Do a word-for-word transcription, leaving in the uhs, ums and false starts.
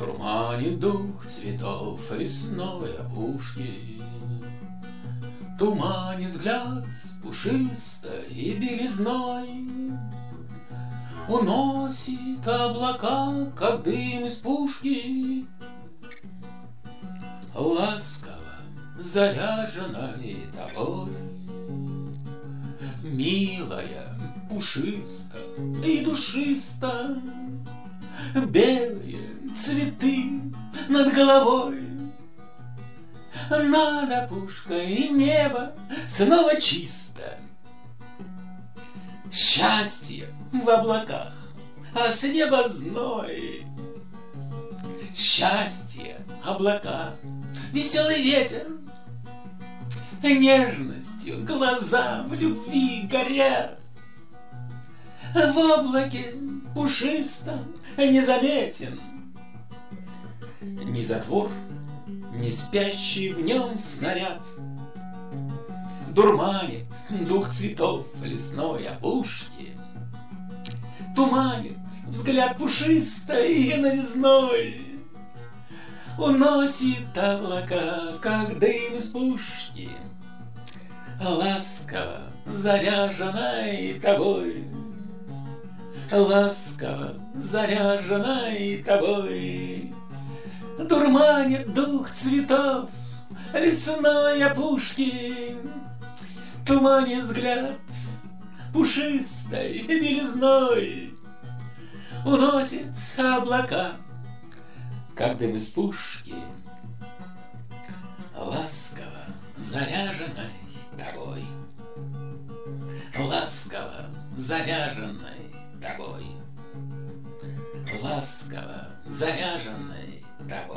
Дурманит дух цветов лесной опушки, туманит взгляд пушистой белизной, уносит облака, как дым из пушки, ласково заряженной тобой. Милая, пушисто и душисто, белые цветы над головой, над опушкой и небо снова чисто. Счастье в облаках, а с неба зной. Счастье, облака, веселый ветер, нежностью глаза в любви горят. В облаке пушистом незаметен ни затвор, ни спящий в нем снаряд. Дурманит дух цветов лесной опушки, туманит взгляд пушистой и новизной, уносит облака, как дым из пушки, ласково заряженной тобой, ласково заряженной тобой. Дурманит дух цветов лесной опушки, туманит взгляд пушистой белизной, уносит облака, как дым из пушки, ласково заряженной тобой, ласково заряженной тобой, ласково заряженной тобой.